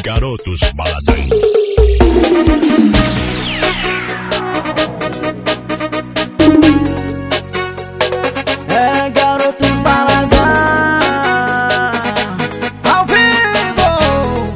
Garotos Baladão. É Garotos Baladão ao vivo.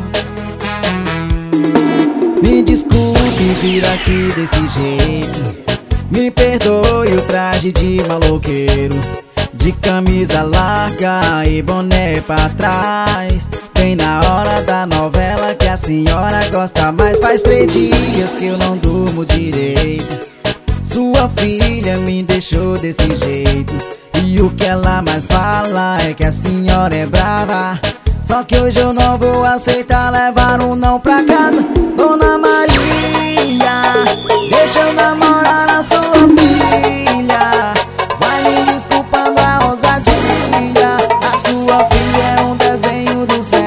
Me desculpe vir aqui desse jeito, me perdoe o traje de maloqueiro, de camisa larga e boné pra trás, bem na hora da novela que a senhora gosta mais. Faz 3 dias que eu não durmo direito, sua filha me deixou desse jeito, e o que ela mais fala é que a senhora é brava. Só que hoje eu não vou aceitar levar um não pra casa. Dona Maria, deixa eu namorar a sua filha, vai me desculpando a ousadia, a sua filha é um desenho do céu.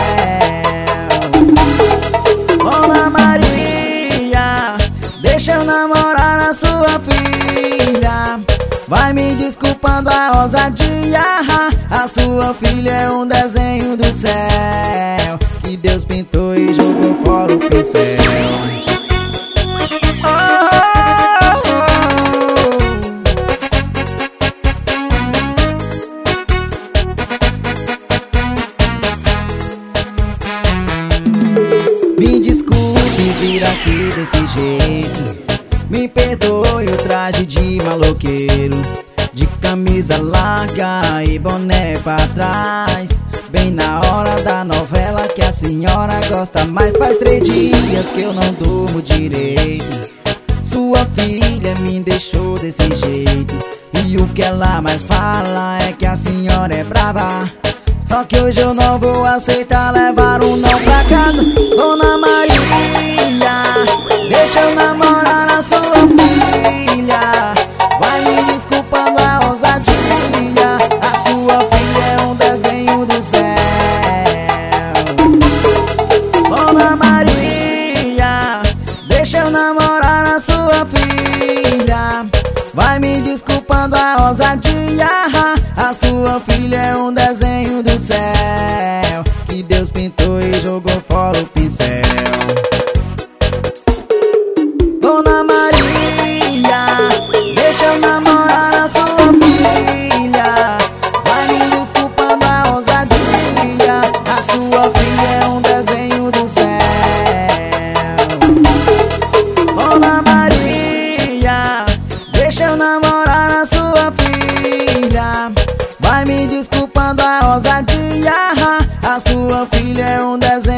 Dona Maria, deixa eu namorar a sua filha, vai me desculpando a ousadia, a sua filha é um desenho do céu, que Deus pintou e jogou fora o pincel. Me desculpe vir aqui desse jeito, me perdoe o traje de maloqueiro, de camisa larga e boné pra trás, bem na hora da novela que a senhora gosta mais. Faz 3 dias que eu não durmo direito, sua filha me deixou desse jeito, e o que ela mais fala é que a senhora é brava. Só que hoje eu não vou aceitar levar um não pra casa. Dona Maria, deixa eu namorar a sua filha, vai me desculpando a ousadia, a sua filha é um desenho do céu. Dona Maria, deixa eu namorar a sua filha, vai me desculpando a ousadia, a sua filha é um desenho do céu, que Deus pintou e jogou fora o pincel. Dona Maria, deixa eu namorar a sua filha, vai me desculpando a ousadia, a sua filha é um desenho do céu. Dona Maria, deixa eu namorar a sua filha, vai me desculpando a ousadia, a sua filha é um desenho